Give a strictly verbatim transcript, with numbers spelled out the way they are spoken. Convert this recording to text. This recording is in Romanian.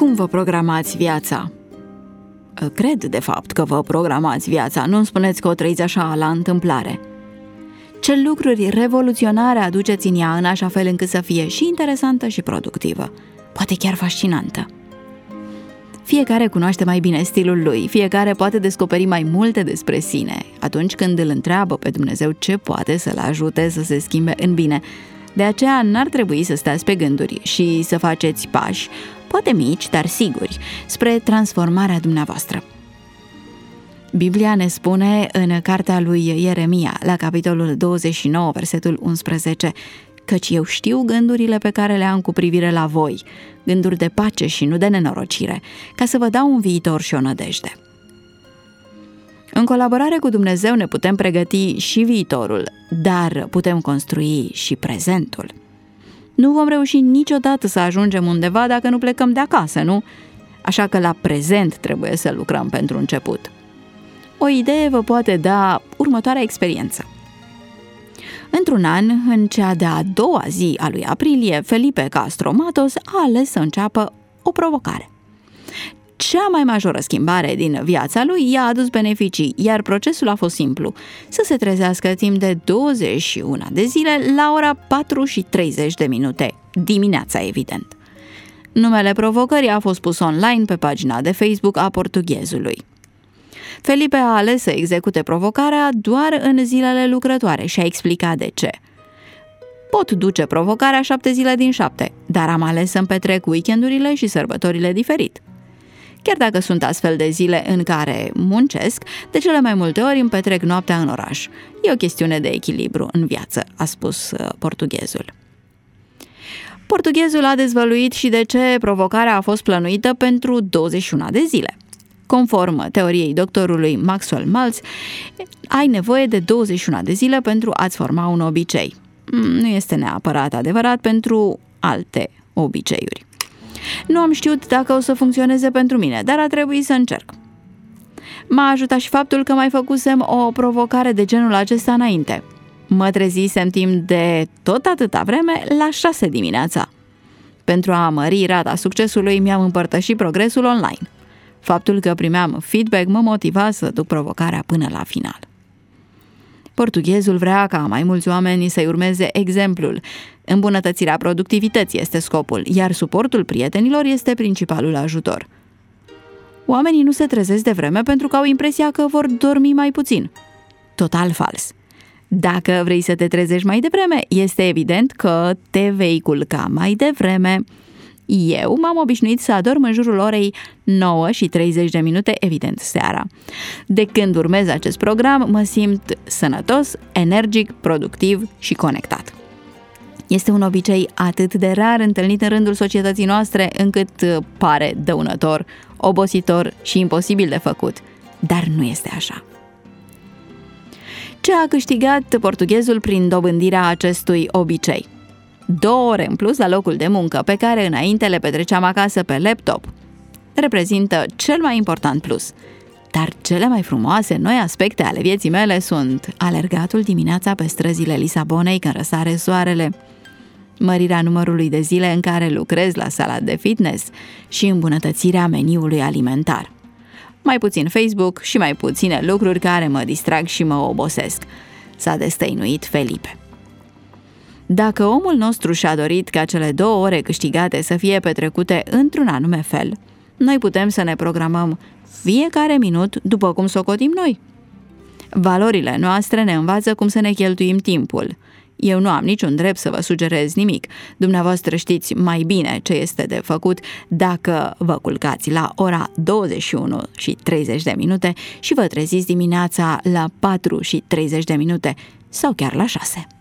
Cum vă programați viața? Cred, de fapt, că vă programați viața, nu-mi spuneți că o trăiți așa la întâmplare. Ce lucruri revoluționare aduceți în ea în așa fel încât să fie și interesantă și productivă, poate chiar fascinantă. Fiecare cunoaște mai bine stilul lui, fiecare poate descoperi mai multe despre sine atunci când îl întreabă pe Dumnezeu ce poate să-l ajute să se schimbe în bine. De aceea n-ar trebui să stați pe gânduri și să faceți pași, poate mici, dar siguri, spre transformarea dumneavoastră. Biblia ne spune în cartea lui Ieremia, la capitolul douăzeci și nouă, versetul unsprezece, căci eu știu gândurile pe care le am cu privire la voi, gânduri de pace și nu de nenorocire, ca să vă dau un viitor și o nădejde. În colaborare cu Dumnezeu ne putem pregăti și viitorul, dar putem construi și prezentul. Nu vom reuși niciodată să ajungem undeva dacă nu plecăm de acasă, nu? Așa că la prezent trebuie să lucrăm pentru început. O idee vă poate da următoarea experiență. Într-un an, în cea de-a doua zi a lui aprilie, Felipe Castro Matos a ales să înceapă o provocare. Cea mai majoră schimbare din viața lui i-a adus beneficii, iar procesul a fost simplu: să se trezească timp de douăzeci și unu de zile la ora patru și treizeci de minute, dimineața evident. Numele provocării a fost pus online pe pagina de Facebook a Portughezului. Felipe a ales să execute provocarea doar în zilele lucrătoare și a explicat de ce. Pot duce provocarea șapte zile din șapte, dar am ales să-mi petrec weekendurile și sărbătorile diferit. Chiar dacă sunt astfel de zile în care muncesc, de cele mai multe ori îmi petrec noaptea în oraș. E o chestiune de echilibru în viață, a spus portughezul. Portughezul a dezvăluit și de ce provocarea a fost plănuită pentru douăzeci și unu de zile. Conform teoriei doctorului Maxwell Maltz, ai nevoie de douăzeci și unu de zile pentru a-ți forma un obicei. Nu este neapărat adevărat pentru alte obiceiuri. Nu am știut dacă o să funcționeze pentru mine, dar a trebuit să încerc. M-a ajutat și faptul că mai făcusem o provocare de genul acesta înainte. Mă trezisem timp de tot atâta vreme la șase dimineața. Pentru a mări rata succesului, mi-am împărtășit progresul online. Faptul că primeam feedback mă motiva să duc provocarea până la final. Portughezul vrea ca mai mulți oameni să-i urmeze exemplul. Îmbunătățirea productivității este scopul, iar suportul prietenilor este principalul ajutor. Oamenii nu se trezesc de vreme pentru că au impresia că vor dormi mai puțin. Total fals. Dacă vrei să te trezești mai devreme, este evident că te vei culca mai devreme. Eu m-am obișnuit să adorm în jurul orei nouă și treizeci de minute, evident, seara. De când urmez acest program, mă simt sănătos, energic, productiv și conectat. Este un obicei atât de rar întâlnit în rândul societății noastre, încât pare dăunător, obositor și imposibil de făcut, dar nu este așa. Ce a câștigat portughezul prin dobândirea acestui obicei? Două ore în plus la locul de muncă, pe care înainte le petreceam acasă pe laptop. Reprezintă cel mai important plus. Dar cele mai frumoase noi aspecte ale vieții mele sunt alergatul dimineața pe străzile Lisabonei când răsare soarele, mărirea numărului de zile în care lucrez la sala de fitness și îmbunătățirea meniului alimentar. Mai puțin Facebook și mai puține lucruri care mă distrag și mă obosesc, s-a destăinuit Felipe. Dacă omul nostru și-a dorit ca cele două ore câștigate să fie petrecute într-un anume fel, noi putem să ne programăm fiecare minut după cum socotim noi. Valorile noastre ne învață cum să ne cheltuim timpul. Eu nu am niciun drept să vă sugerez nimic. Dumneavoastră știți mai bine ce este de făcut dacă vă culcați la ora douăzeci și unu și treizeci de minute și vă treziți dimineața la patru și treizeci de minute sau chiar la șase.